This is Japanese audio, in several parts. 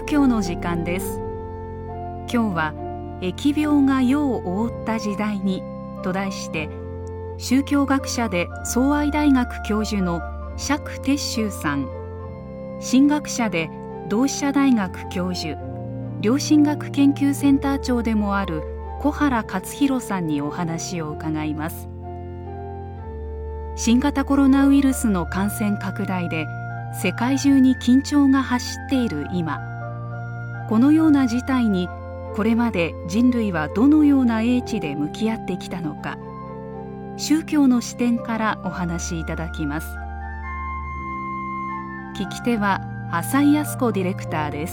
教の時間です。今日は疫病が世を覆った時代にと題して、宗教学者で崇愛大学教授の釈徹宗さん、神学者で同志社大学教授、良心学研究センター長でもある小原克弘さんにお話を伺います。新型コロナウイルスの感染拡大で世界中に緊張が走っている今、このような事態にこれまで人類はどのような英知で向き合ってきたのか、宗教の視点からお話しいただきます。聞き手は浅井靖子ディレクターです。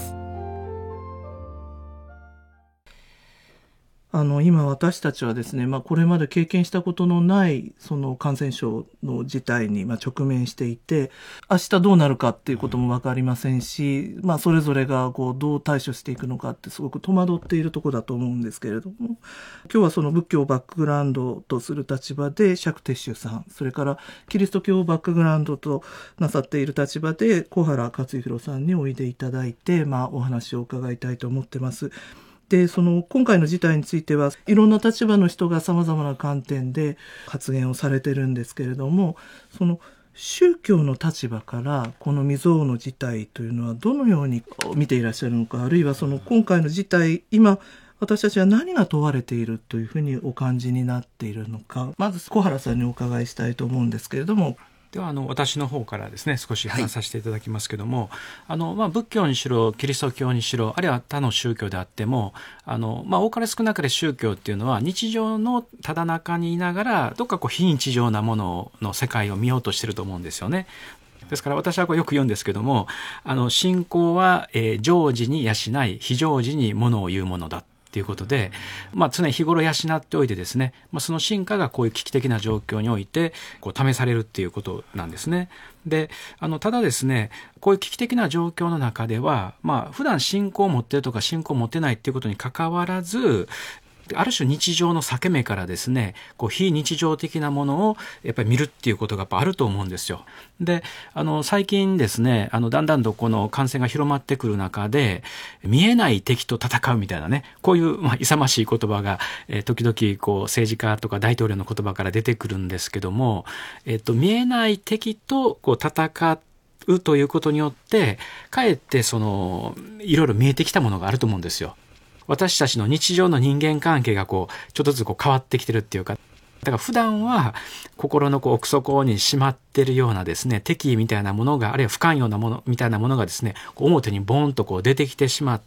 今私たちはですね、これまで経験したことのないその感染症の事態に直面していて、明日どうなるかっていうことも分かりませんし、それぞれがどう対処していくのかってすごく戸惑っているところだと思うんですけれども、今日はその仏教をバックグラウンドとする立場で釈徹宗さん、それからキリスト教をバックグラウンドとなさっている立場で小原克弘さんにおいでいただいて、お話を伺いたいと思ってます。で、今回の事態についてはいろんな立場の人が様々な観点で発言をされてるんですけれども、その宗教の立場からこの未曾有の事態というのはどのように見ていらっしゃるのか、あるいは今回の事態、今私たちは何が問われているというふうにお感じになっているのか、まず小原さんにお伺いしたいと思うんですけれども。 では私の方からですね、少し話させていただきますけども、仏教にしろキリスト教にしろ、あるいは他の宗教であっても、多かれ少なかれ宗教っていうのは日常のただ中にいながらどっか非日常なものの世界を見ようとしてると思うんですよね。ですから私はよく言うんですけども、信仰は、常時に養い、非常時にものを言うものだということで、常日頃養っておいてですね、その進化がこういう危機的な状況において試されるっていうことなんですね。で、ただですね、こういう危機的な状況の中では、普段信仰を持っているとか信仰を持ってないっていうことに関わらず、ある種日常の裂け目からですね、非日常的なものをやっぱり見るっていうことがやっぱあると思うんですよ。で、最近ですね、だんだんとこの感染が広まってくる中で、見えない敵と戦うみたいなね、こういう勇ましい言葉が、時々政治家とか大統領の言葉から出てくるんですけども、見えない敵と戦うということによって、かえっていろいろ見えてきたものがあると思うんですよ。私たちの日常の人間関係がちょっとずつ変わってきてるっていうか、だから普段は心の奥底にしまってるようなですね、敵意みたいなものが、あるいは不寛容なものみたいなものがですね、表にボーンと出てきてしまって、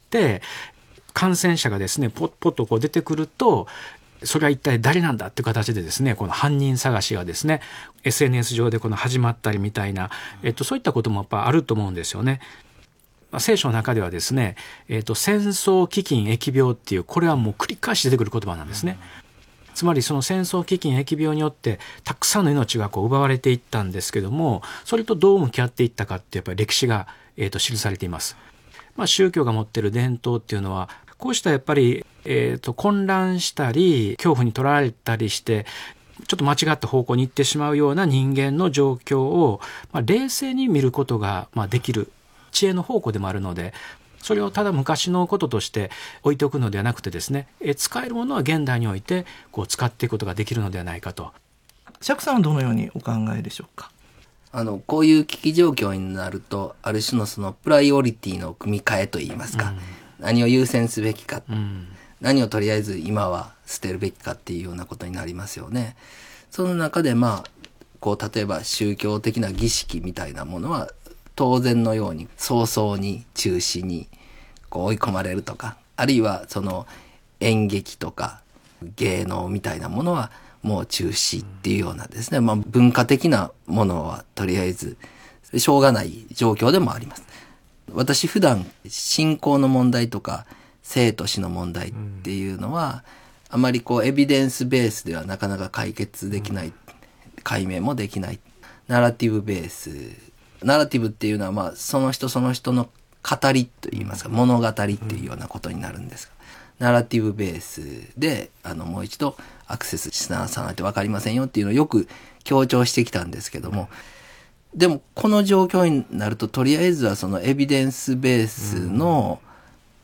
感染者がですね、ポッポッと出てくると、それは一体誰なんだっていう形でですね、この犯人探しがですね、SNS 上で始まったりみたいな、そういったこともやっぱあると思うんですよね。聖書の中ではですね、戦争、飢饉、疫病っていう、これはもう繰り返し出てくる言葉なんですね。つまりその戦争、飢饉、疫病によってたくさんの命が奪われていったんですけども、それとどう向き合っていったかってやっぱり歴史が、記されています。宗教が持っている伝統っていうのは、こうしたやっぱり、混乱したり、恐怖にとらわれたりして、ちょっと間違った方向に行ってしまうような人間の状況を、冷静に見ることが、できる知恵の宝庫でもあるので、それをただ昔のこととして置いておくのではなくてですね、使えるものは現代において使っていくことができるのではないかと。 釈さんはどのようにお考えでしょうか。 こういう危機状況になると、ある種のプライオリティの組み替えといいますか、何を優先すべきか、何をとりあえず今は捨てるべきかっていうようなことになりますよね。その中で例えば宗教的な儀式みたいなものは当然のように早々に中止に追い込まれるとか、あるいは演劇とか芸能みたいなものはもう中止っていうようなですね、文化的なものはとりあえずしょうがない状況でもあります。私普段信仰の問題とか生と死の問題っていうのは、あまりエビデンスベースではなかなか解決できない、解明もできない、ナラティブベース、ナラティブっていうのはその人その人の語りといいますか、物語っていうようなことになるんですが、ナラティブベースでもう一度アクセスしなさないと分かりませんよっていうのをよく強調してきたんですけども、でもこの状況になるととりあえずはエビデンスベースの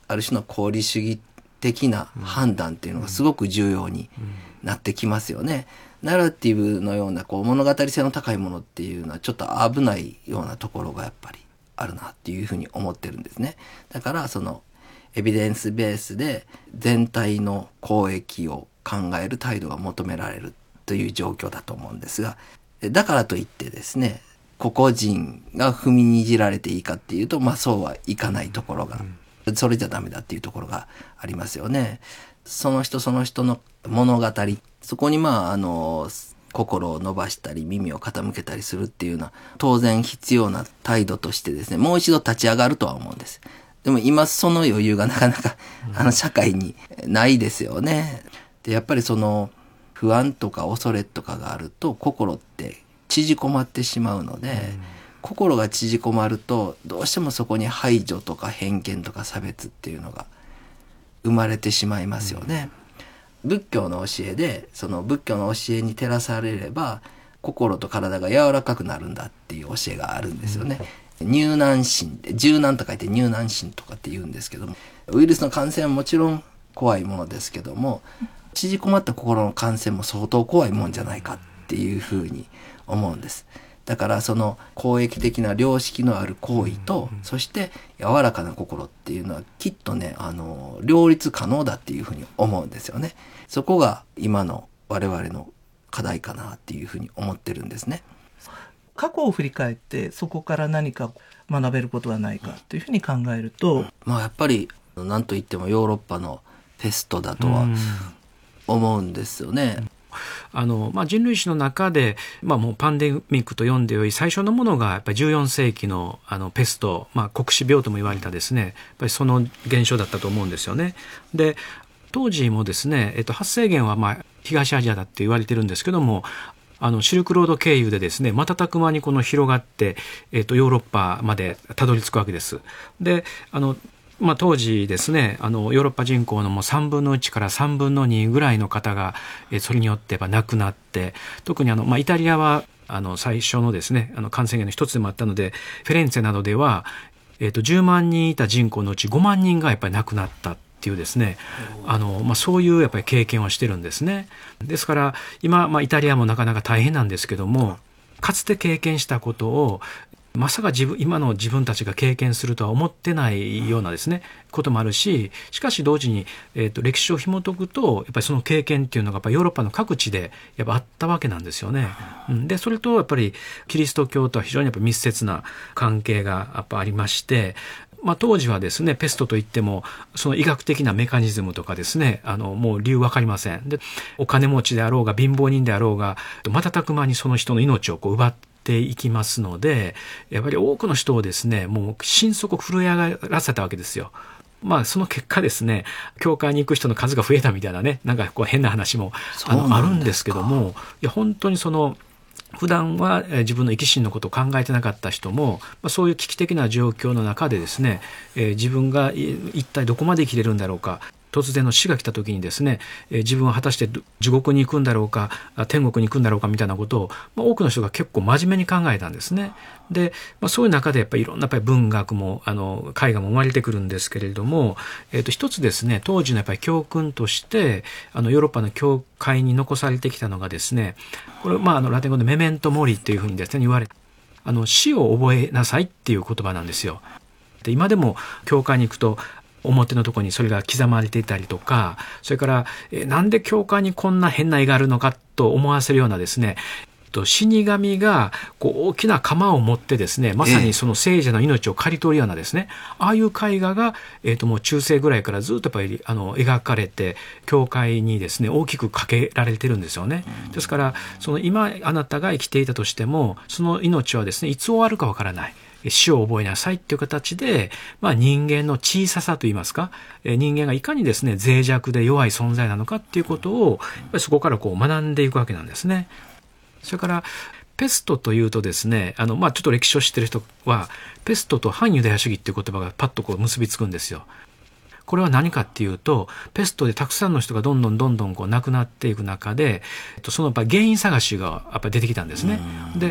ある種の功利主義的な判断っていうのがすごく重要になってきますよね。ナラティブのような物語性の高いものっていうのはちょっと危ないようなところがやっぱりあるなっていうふうに思ってるんですね。だからエビデンスベースで全体の公益を考える態度が求められるという状況だと思うんですが、だからといってですね、個々人が踏みにじられていいかっていうと、そうはいかないところが、それじゃダメだっていうところがありますよね。その人その人の物語、そこに心を伸ばしたり耳を傾けたりするっていうのは当然必要な態度としてですね、もう一度立ち上がるとは思うんです。でも今その余裕がなかなか社会にないですよね。で、やっぱり不安とか恐れとかがあると心って縮こまってしまうので、心が縮こまるとどうしてもそこに排除とか偏見とか差別っていうのが生まれてしまいますよね。仏教の教えで仏教の教えに照らされれば心と体が柔らかくなるんだっていう教えがあるんですよね。入難心で、柔軟と書いて入難心とかって言うんですけども、ウイルスの感染はもちろん怖いものですけども、縮こまった心の感染も相当怖いもんじゃないかっていうふうに思うんです。だから公益的な良識のある行為と、そして柔らかな心っていうのはきっとね、両立可能だっていうふうに思うんですよね。そこが今の我々の課題かなっていうふうに思ってるんですね。 過去を振り返ってそこから何か学べることはないかっていうふうに考えると、 やっぱり何と言ってもヨーロッパのペストだとは思うんですよね。 人類史の中で、もうパンデミックと呼んでよい最初のものがやっぱり14世紀のペスト、黒死病とも言われたですね、やっぱりその現象だったと思うんですよね。で、当時もですね、発生源は東アジアだって言われてるんですけども、シルクロード経由でですね、瞬く間に広がって、ヨーロッパまでたどり着くわけです。で、当時ですね、ヨーロッパ人口のもう3分の1から3分の2ぐらいの方が、それによって亡くなって、特にイタリアは最初のですね、感染源の一つでもあったので、フェレンツェなどでは、10万人いた人口のうち5万人がやっぱり亡くなったっていうですね、そういうやっぱり経験をしてるんですね。ですから今、イタリアもなかなか大変なんですけども、かつて経験したことをまさか今の自分たちが経験するとは思ってないようなですね、こともあるし、しかし同時に、歴史を紐解くと、やっぱりその経験っていうのがやっぱヨーロッパの各地でやっぱあったわけなんですよね。で、それとやっぱりキリスト教とは非常にやっぱ密接な関係がやっぱありまして、当時はですね、ペストといってもその医学的なメカニズムとかですね、もう理由わかりません。で、お金持ちであろうが貧乏人であろうが瞬く間にその人の命を奪っていきますので、やっぱり多くの人をですね、もう心底震え上がらせたわけですよ。その結果ですね、教会に行く人の数が増えたみたいなね、なんか変な話もあるんですけども、いや本当に普段は自分の生き死のことを考えてなかった人も、そういう危機的な状況の中でですね、自分が一体どこまで生きれるんだろうか、突然の死が来た時にですね、自分は果たして地獄に行くんだろうか天国に行くんだろうかみたいなことを、多くの人が結構真面目に考えたんですね。で、そういう中でやっぱりいろんなやっぱり文学も絵画も生まれてくるんですけれども、一つですね、当時のやっぱり教訓としてヨーロッパの教会に残されてきたのがですね、これラテン語でメメントモリというふうにですね言われ、死を覚えなさいっていう言葉なんですよ。で、今でも教会に行くと表のところにそれが刻まれていたりとか、それからなんで教会にこんな変な絵があるのかと思わせるようなですね、死神が大きな鎌を持ってですね、まさにその聖者の命を刈り取るようなですね、ああいう絵画が、もう中世ぐらいからずっとやっぱり描かれて、教会にですね大きくかけられてるんですよね。ですから今あなたが生きていたとしても、その命はですねいつ終わるかわからない。死を覚えなさいっていう形で、人間の小ささといいますか、人間がいかにですね脆弱で弱い存在なのかっていうことをやっぱりそこから学んでいくわけなんですね。それからペストというとですね、ちょっと歴史を知ってる人はペストと反ユダヤ主義っていう言葉がパッと結びつくんですよ。これは何かっていうと、ペストでたくさんの人がどんどん亡くなっていく中で、そのやっぱ原因探しがやっぱり出てきたんですね。で、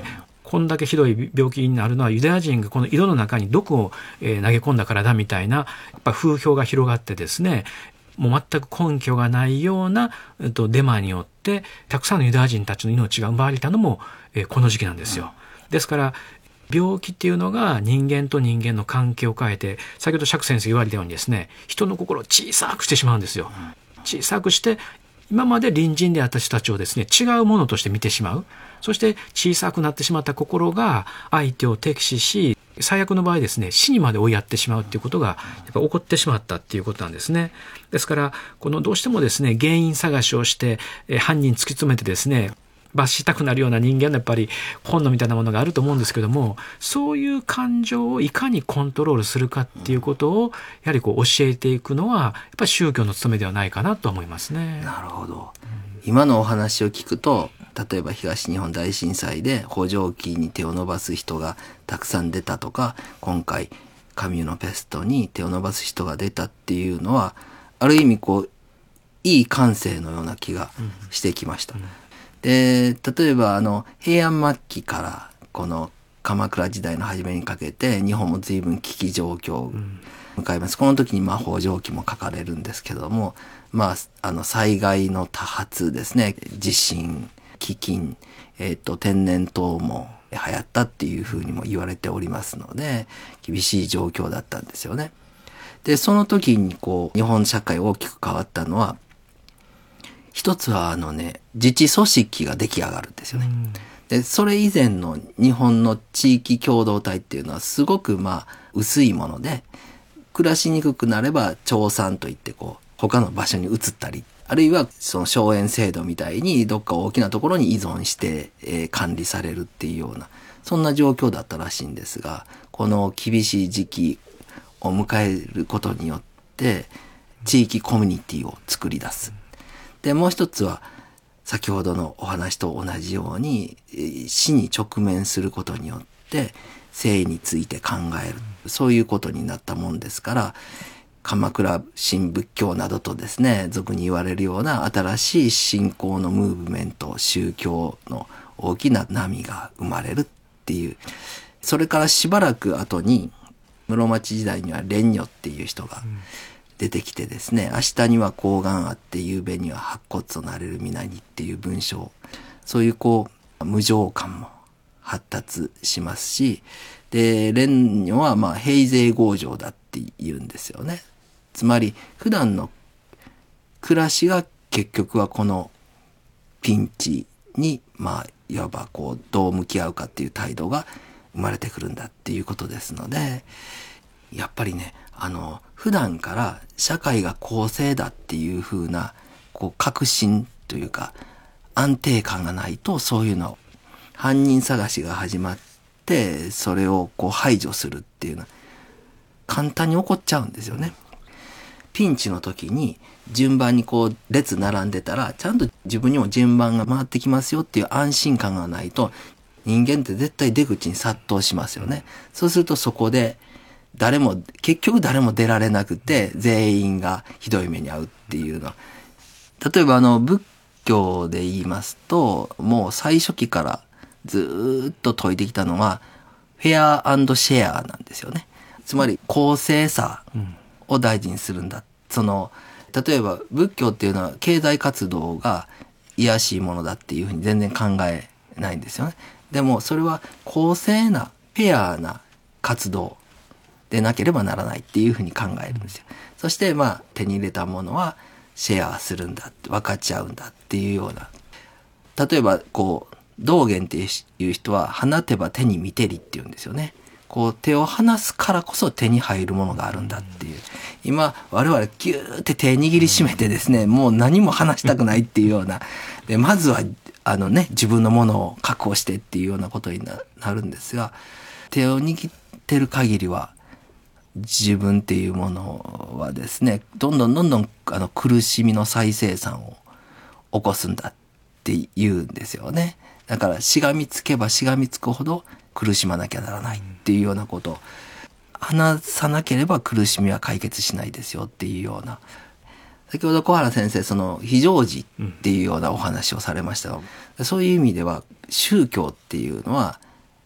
こんだけひどい病気になるのはユダヤ人がこの井戸の中に毒を投げ込んだからだみたいなやっぱ風評が広がってですね、もう全く根拠がないようなデマによってたくさんのユダヤ人たちの命が奪われたのもこの時期なんですよ。ですから病気っていうのが人間と人間の関係を変えて、先ほど釈先生言われたようにですね、人の心を小さくしてしまうんですよ。小さくして今まで隣人であった人たちをですね、違うものとして見てしまう。そして小さくなってしまった心が相手を敵視し、最悪の場合ですね、死にまで追いやってしまうっていうことがやっぱ起こってしまったっていうことなんですね。ですからどうしてもですね、原因探しをして犯人突き詰めてですね、罰したくなるような人間のやっぱり本能みたいなものがあると思うんですけども、そういう感情をいかにコントロールするかっていうことをやはり教えていくのはやっぱり宗教の務めではないかなと思いますね。 なるほど。今のお話を聞くと、例えば東日本大震災で補助器に手を伸ばす人がたくさん出たとか、今回カミュのペストに手を伸ばす人が出たっていうのは、ある意味いい感性のような気がしてきました。で、例えば平安末期からこの鎌倉時代の初めにかけて日本も随分危機状況を迎えます。この時に魔法上記も書かれるんですけども、災害の多発ですね、地震、飢饉、天然痘も流行ったっていうふうにも言われておりますので、厳しい状況だったんですよね。で、その時に日本社会大きく変わったのは、一つは自治組織が出来上がるんですよね。で、それ以前の日本の地域共同体っていうのはすごく薄いもので、暮らしにくくなれば町産といって他の場所に移ったり、あるいはその荘園制度みたいにどっか大きなところに依存して、管理されるっていうような、そんな状況だったらしいんですが、この厳しい時期を迎えることによって地域コミュニティを作り出す。で、もう一つは先ほどのお話と同じように死に直面することによって生について考える、そういうことになったもんですから、鎌倉新仏教などとですね、俗に言われるような新しい信仰のムーブメント、宗教の大きな波が生まれるっていう。それからしばらく後に室町時代には蓮如っていう人が出てきてですね、明日には睾丸あって夕べには白骨となれる皆にっていう文章、そういう無常感も発達しますし、で、蓮如は平勢強情だって言うんですよね。つまり普段の暮らしが結局はこのピンチにいわばどう向き合うかっていう態度が生まれてくるんだっていうことですので、やっぱりね、普段から社会が公正だっていう風な確信というか安定感がないと、そういうの犯人探しが始まってそれを排除するっていうのは簡単に起こっちゃうんですよね。ピンチの時に順番に列並んでたら、ちゃんと自分にも順番が回ってきますよっていう安心感がないと、人間って絶対出口に殺到しますよね。そうするとそこで結局誰も出られなくて全員がひどい目に遭うっていうのは、例えば仏教で言いますと、もう最初期からずっと説いてきたのはフェア&シェアなんですよね。つまり公正さを大事にするんだ。例えば仏教っていうのは経済活動が卑しいものだっていうふうに全然考えないんですよね。でもそれは公正なフェアな活動でなければならないっていうふうに考えるんですよ。そして手に入れたものはシェアするんだって、分かち合うんだっていうような。例えば道元っていう人は放てば手に満てりっていうんですよね。手を離すからこそ手に入るものがあるんだっていう。今我々ギューって手握りしめてですね、もう何も離したくないっていうような。で、まずは自分のものを確保してっていうようなことになるんですが、手を握ってる限りは自分っていうものはですね、どんどん苦しみの再生産を起こすんだって言うんですよね。だからしがみつけばしがみつくほど苦しまなきゃならないっていうようなことを、話さなければ苦しみは解決しないですよっていうような。先ほど小原先生非常時っていうようなお話をされましたが、そういう意味では宗教っていうのは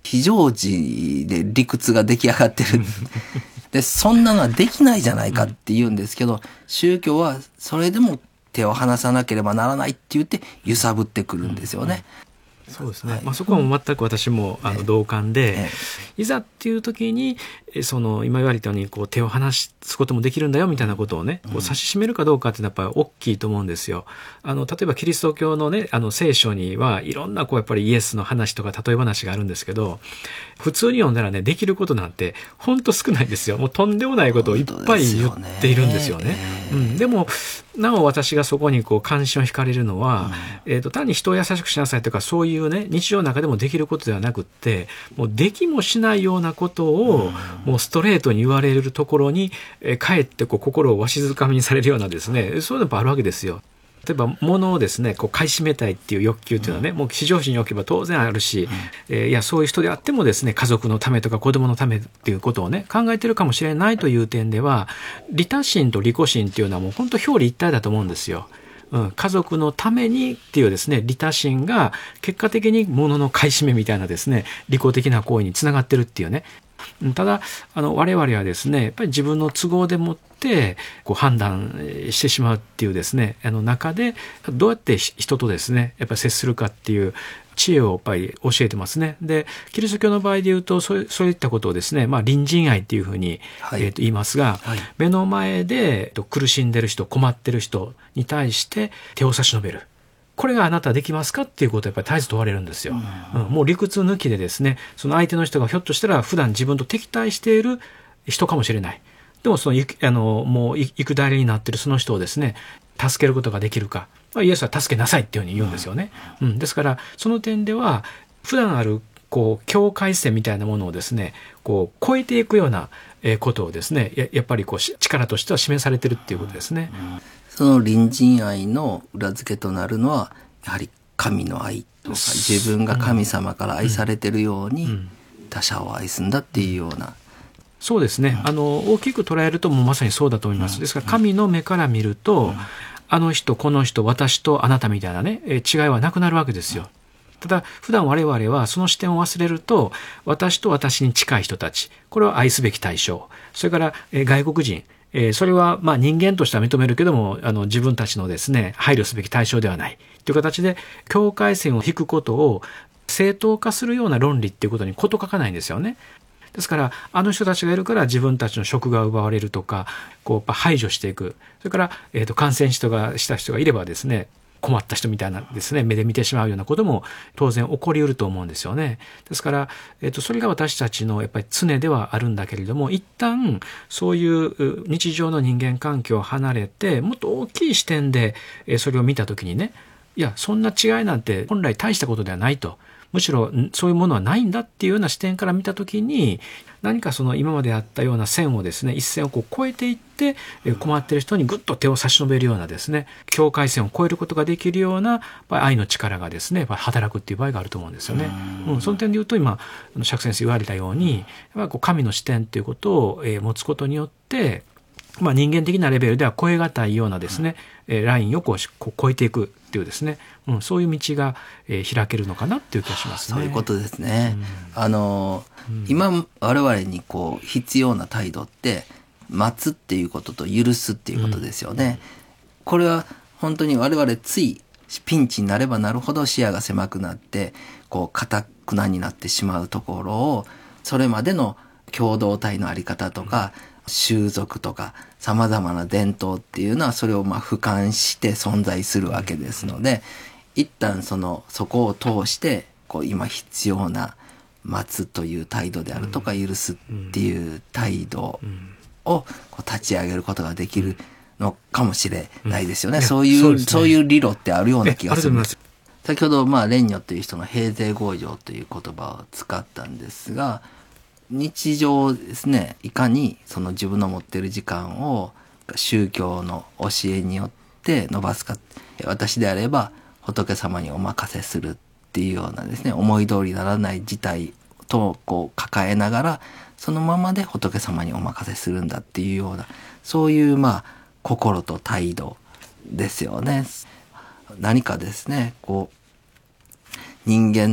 非常時で理屈が出来上がってる。で、そんなのはできないじゃないかって言うんですけど、宗教はそれでも手を離さなければならないって言って揺さぶってくるんですよね。 そうですね。そこはもう全く私も同感で、いざっていう時に今言われたように手を離すこともできるんだよみたいなことをね、指し示めるかどうかっていうのはやっぱり大きいと思うんですよ。例えばキリスト教のね聖書にはいろんなやっぱりイエスの話とか例え話があるんですけど、普通に読んだらねできることなんて本当少ないんですよ。もうとんでもないことをいっぱい言っているんですよね。でもなお私がそこに関心を惹かれるのは、単に人を優しくしなさいとかそういうね日常の中でもできることではなくって、もうできもしないようなことをもうストレートに言われるところにかえって心をわしづかみにされるようなですね、そういうのもあるわけですよ。例えば物をですね買い占めたいっていう欲求っていうのはね、もう至上心に置けば当然あるし、いやそういう人であってもですね家族のためとか子供のためっていうことをね考えてるかもしれないという点では、利他心と利己心っていうのはもう本当表裏一体だと思うんですよ。家族のためにっていうですね利他心が結果的に物の買い占めみたいなですね利己的な行為につながってるっていうね。ただ我々はですねやっぱり自分の都合でもって判断してしまうっていうですね中でどうやって人とですねやっぱり接するかっていう知恵をやっぱり教えてますね。でキリスト教の場合で言うとそういったことをですね、隣人愛っていうふうに、言いますが、目の前で苦しんでる人困ってる人に対して手を差し伸べる。これがあなたできますかっていうことをやっぱり絶えず問われるんですよ。もう理屈抜きでですねその相手の人がひょっとしたら普段自分と敵対している人かもしれない。でももう行く代理になっているその人をですね助けることができるか、イエスは助けなさいっていうふうに言うんですよね。ですからその点では普段ある境界線みたいなものをですね超えていくようなことをですねやっぱり力としては示されているっていうことですね。 その隣人愛の裏付けとなるのはやはり神の愛とか、自分が神様から愛されているように他者を愛すんだっていうような。 そうですね。大きく捉えるともうまさにそうだと思います。ですから神の目から見ると、あの人この人私とあなたみたいなね違いはなくなるわけですよ。ただ普段我々はその視点を忘れると、私と私に近い人たち、これは愛すべき対象、それから外国人、それは人間としては認めるけども自分たちのですね配慮すべき対象ではないという形で境界線を引くことを正当化するような論理っていうことに事欠かないんですよね。ですからあの人たちがいるから自分たちの職が奪われるとか排除していく。それから、感染した人がいればですね困った人みたいなですね目で見てしまうようなことも当然起こりうると思うんですよね。ですから、それが私たちのやっぱり常ではあるんだけれども、一旦そういう日常の人間関係を離れてもっと大きい視点でそれを見た時にね、いやそんな違いなんて本来大したことではないと、むしろそういうものはないんだっていうような視点から見たときに、何か今まであったような線をですね一線を越えていって困っている人にぐっと手を差し伸べるようなですね境界線を越えることができるような愛の力がですね働くっていう場合があると思うんですよね。その点で言うと今釈先生言われたように神の視点っていうことを持つことによって人間的なレベルでは越え難いようなですね、ラインを越えていくっていうですね、そういう道が、開けるのかなっていう気がしますね。 そういうことですね。今我々に必要な態度って待つっていうことと許すっていうことですよね。これは本当に我々ついピンチになればなるほど視野が狭くなって堅くなになってしまうところを、それまでの共同体のあり方とか、習俗とか様々な伝統っていうのはそれを俯瞰して存在するわけですので、一旦そこを通して今必要な待つという態度であるとか許すっていう態度を立ち上げることができるのかもしれないですよね。そういう理論ってあるような気がするんです。先ほど蓮如という人の平静強情という言葉を使ったんですが、日常ですね、いかに自分の持っている時間を宗教の教えによって伸ばすか。私であれば仏様にお任せするっていうようなですね、思い通りにならない事態と抱えながらそのままで仏様にお任せするんだっていうような、そういう心と態度ですよね。何かですね人間の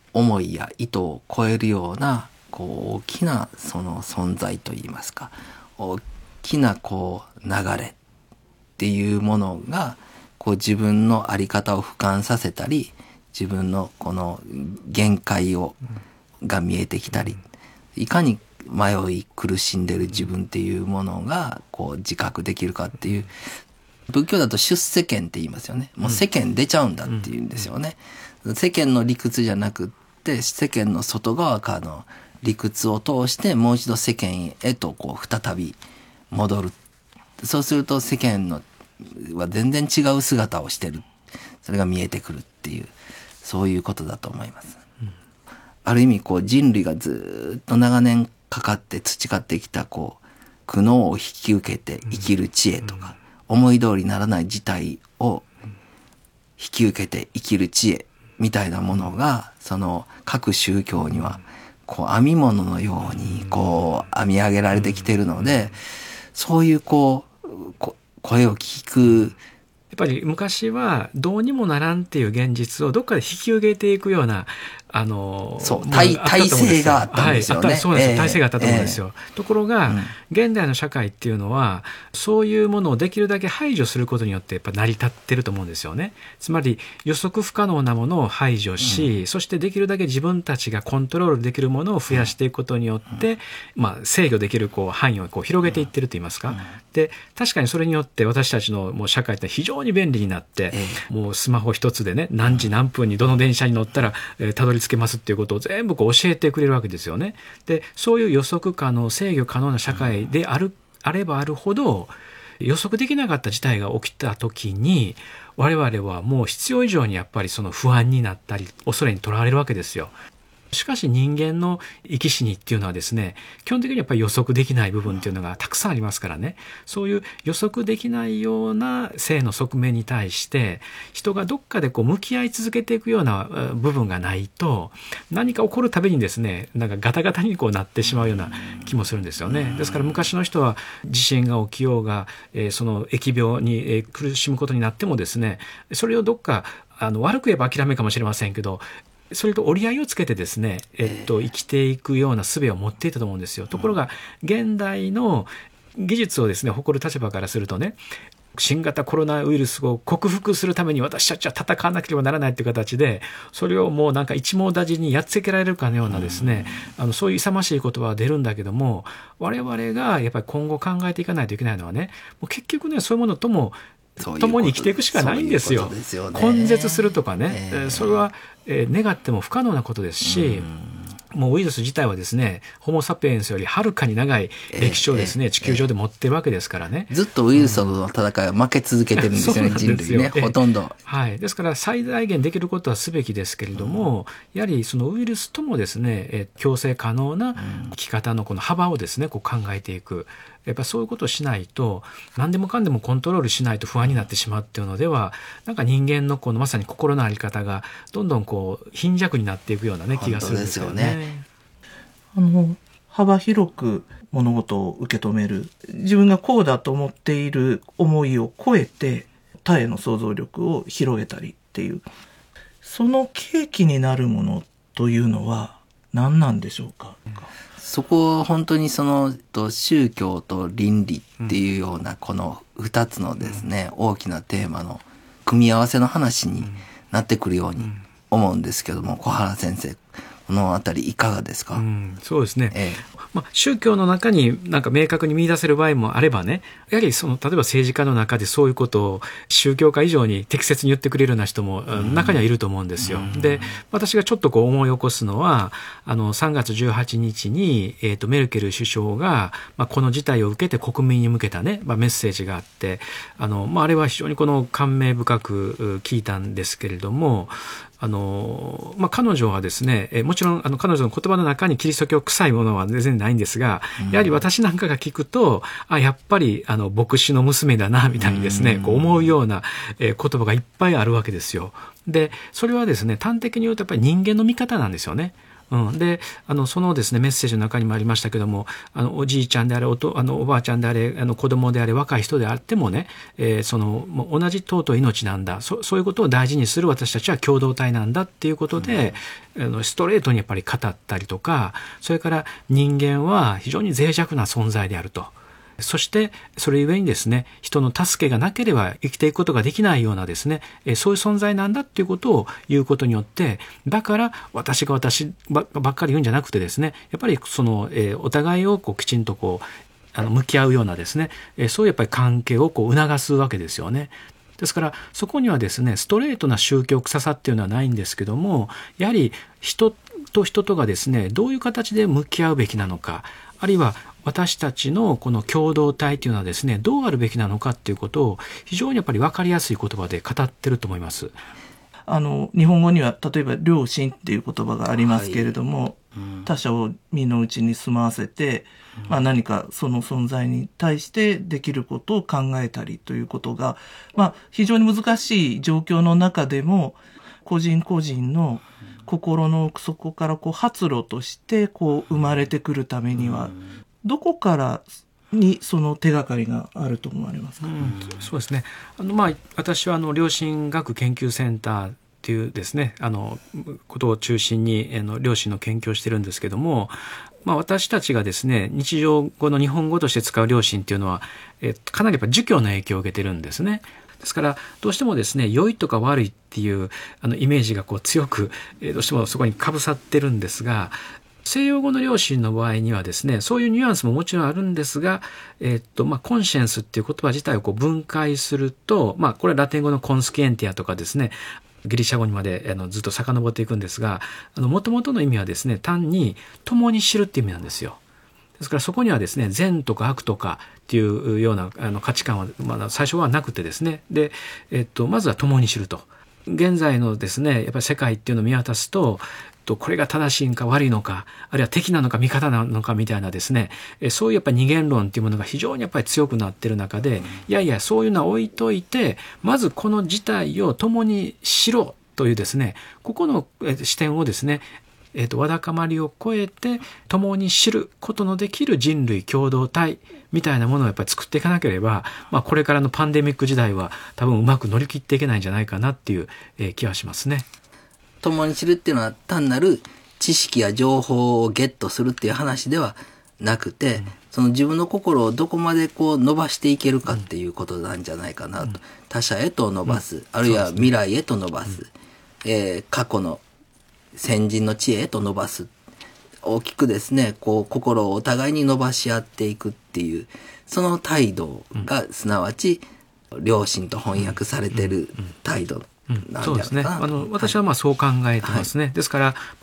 思いや意図を超えるような大きなその存在といいますか、大きな流れっていうものが自分の在り方を俯瞰させたり、自分のこの限界が見えてきたり、いかに迷い苦しんでる自分っていうものが自覚できるかっていう、仏教だと出世間って言いますよね。もう世間出ちゃうんだっていうんですよね。世間の理屈じゃなくって世間の外側からの理屈を通してもう一度世間へと再び戻る。そうすると世間は全然違う姿をしてる。それが見えてくるっていう、そういうことだと思います。ある意味人類がずっと長年かかって培ってきた苦悩を引き受けて生きる知恵とか、思い通りにならない事態を引き受けて生きる知恵みたいなものが、その各宗教には編み物のように編み上げられてきているので、そういう声を聞く。 やっぱり昔はどうにもならんっていう現実をどっかで引き受けていくような体制があったんですよね。 そうです。体制があったと思うんですよ。ところが、現代の社会っていうのはそういうものをできるだけ排除することによってやっぱ成り立ってると思うんですよね。つまり予測不可能なものを排除し、そしてできるだけ自分たちがコントロールできるものを増やしていくことによって、制御できる範囲を広げていってると言いますか。で、確かにそれによって私たちのもう社会って非常に便利になって、もうスマホ一つでね、何時何分にどの電車に乗ったらたどり着けますっていうことを全部教えてくれるわけですよね。で、そういう予測可能、制御可能な社会であればあるほど、予測できなかった事態が起きた時に我々はもう必要以上にやっぱりその不安になったり恐れにとらわれるわけですよ。しかし人間の生き死にっていうのはですね、基本的にやっぱり予測できない部分っていうのがたくさんありますからね。そういう予測できないような生の側面に対して人がどっかで向き合い続けていくような部分がないと、何か起こるたびにですね、なんかガタガタになってしまうような気もするんですよね。ですから昔の人は地震が起きようが、その疫病に苦しむことになってもですね、それをどっか悪く言えば諦めかもしれませんけど、それと折り合いをつけてですね、生きていくような術を持っていたと思うんですよ。ところが現代の技術をですね誇る立場からするとね、新型コロナウイルスを克服するために私たちは戦わなければならないという形で、それをもうなんか一網打尽にやっつけられるかのようなですね、そういう勇ましい言葉は出るんだけども、我々がやっぱり今後考えていかないといけないのはね、もう結局ね、そういうものとも共に生きていくしかないんですよ。根絶するとかね、それは願っても不可能なことですし、もうウイルス自体はですね、ホモ・サピエンスよりはるかに長い歴史をですね、地球上で持ってるわけですからね。 ずっとウイルスとの戦いは負け続けてるんですよね、人類ね、ほとんど。 はい。ですから最大限できることはすべきですけれども、やはりそのウイルスともですね、共生可能な生き方のこの幅をですね、考えていく。やっぱそういうことをしないと、何でもかんでもコントロールしないと不安になってしまうっていうのでは、なんか人間のこのまさに心の在り方がどんどん貧弱になっていくようなね、気がするんですよね。 幅広く物事を受け止める、自分がこうだと思っている思いを超えて他への想像力を広げたりっていう、その契機になるものというのは何なんでしょうか。 そこは本当にその宗教と倫理っていうようなこの2つのですね、大きなテーマの組み合わせの話になってくるように思うんですけども、小原先生、このあたりいかがですか。 そうですね、宗教の中になんか明確に見出せる場合もあればね、やはり例えば政治家の中でそういうことを宗教家以上に適切に言ってくれるような人も中にはいると思うんですよ。で、私がちょっと思い起こすのは3月18日に、メルケル首相が、この事態を受けて国民に向けたね、メッセージがあって、あれは非常に感銘深く聞いたんですけれども、彼女はですね、もちろん彼女の言葉の中にキリスト教臭いものは全然ないんですが、やはり私なんかが聞くと、やっぱり牧師の娘だなみたいにですね、思うような言葉がいっぱいあるわけですよ。で、それはですね、端的に言うとやっぱり人間の見方なんですよね。 でそのですねメッセージの中にもありましたけども、おじいちゃんであれおばあちゃんであれ子供であれ若い人であってもね、もう同じ尊い命なんだ、そういうことを大事にする私たちは共同体なんだっていうことで、ストレートにやっぱり語ったりとか、それから人間は非常に脆弱な存在であると。そしてそれゆえにですね、人の助けがなければ生きていくことができないようなですね、そういう存在なんだっていうことを言うことによって、だから私が私ばっかり言うんじゃなくてですね、やっぱりお互いをきちんと向き合うようなですね、そういうやっぱり関係を促すわけですよね。ですからそこにはですね、ストレートな宗教臭さっていうのはないんですけども、やはり人と人とがですね、どういう形で向き合うべきなのか、あるいは私たちのこの共同体というのはですね、どうあるべきなのかっていうことを非常にやっぱり分かりやすい言葉で語ってると思います。 日本語には例えば良心っていう言葉がありますけれども、他者を身の内に住まわせて、何かその存在に対してできることを考えたりということが、非常に難しい状況の中でも個人個人の心の奥底から発露として生まれてくるためには、どこからにその手がかりがあると思われますか？ そうですね。私は良心学研究センターっていうですね、ことを中心に良心の研究をしてるんですけども、私たちがですね、日常語の日本語として使う良心っていうのは、かなりやっぱ儒教の影響を受けてるんですね。ですからどうしてもですね、良いとか悪いっていうイメージが強く、どうしてもそこにかぶさってるんですが、西洋語の良心の場合にはですね、そういうニュアンスももちろんあるんですが、コンシェンスっていう言葉自体を分解すると、これはラテン語のコンスキエンティアとかですね、ギリシャ語にまでずっと遡っていくんですが、元々の意味はですね、単に共に知るっていう意味なんですよ。ですからそこにはですね、善とか悪とかっていうような価値観は、最初はなくてですね、で、まずは共に知ると。現在のですね、やっぱり世界っていうのを見渡すと、これが正しいのか悪いのか、あるいは敵なのか味方なのかみたいなですね、そういうやっぱり二元論っていうものが非常にやっぱり強くなっている中で、いやいやそういうのは置いといて、まずこの事態を共に知ろうというですね、ここの視点をですね、わだかまりを超えて共に知ることのできる人類共同体みたいなものをやっぱり作っていかなければ、これからのパンデミック時代は多分うまく乗り切っていけないんじゃないかなっていう、気はしますね。 共に知るっていうのは単なる知識や情報をゲットするっていう話ではなくて、その自分の心をどこまで伸ばしていけるかっていうことなんじゃないかなと。他者へと伸ばす、あるいは未来へと伸ばす、過去の先人の知恵へと伸ばす。大きくですね、心をお互いに伸ばし合っていくっていう、その態度がすなわち良心と翻訳されている態度。 そうですね。私はそう考えてますね。ですから、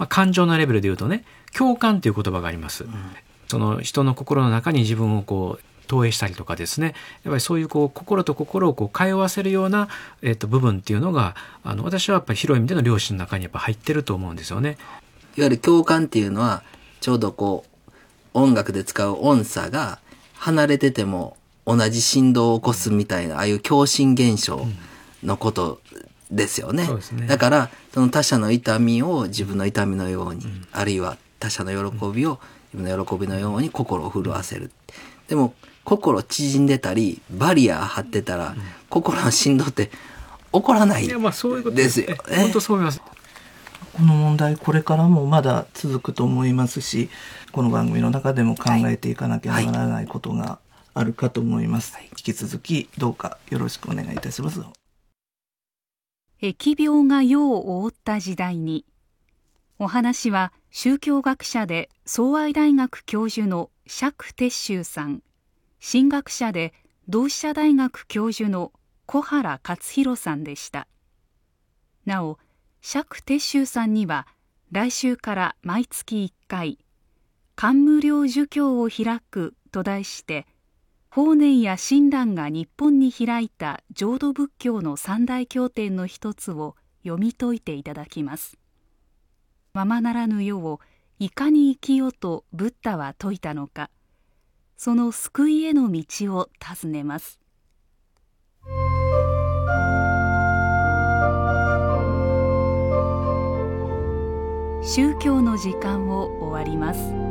感情のレベルで言うとね、共感という言葉があります。その人の心の中に自分を投影したりとかですね、やっぱりそういう心と心を通わせるような、部分っていうのが私はやっぱり広い意味での良心の中にやっぱ入ってると思うんですよね。 いわゆる共感っていうのはちょうど音楽で使う音差が離れてても同じ振動を起こすみたいな、ああいう共振現象のことですよね。そうですね。だからその他者の痛みを自分の痛みのように、あるいは他者の喜びを自分の喜びのように心を震わせる。でも心縮んでたりバリア張ってたら、心の振動って起こらないですよね。 本当そう思います。 この問題これからもまだ続くと思いますし、この番組の中でも考えていかなきゃならないことがあるかと思います。引き続きどうかよろしくお願いいたします。 疫病が世を覆った時代に。お話は宗教学者で崇愛大学教授の釈徹宗さん、神学者で同志社大学教授の小原克弘さんでした。なお、釈徹宗さんには来週から毎月1回「漢無量儒教を開く」と題して、法然や親鸞が日本に開いた浄土仏教の三大経典の一つを読み解いていただきます。ままならぬ世をいかに生きよとブッダは説いたのか、その救いへの道を尋ねます。 宗教の時間を終わります。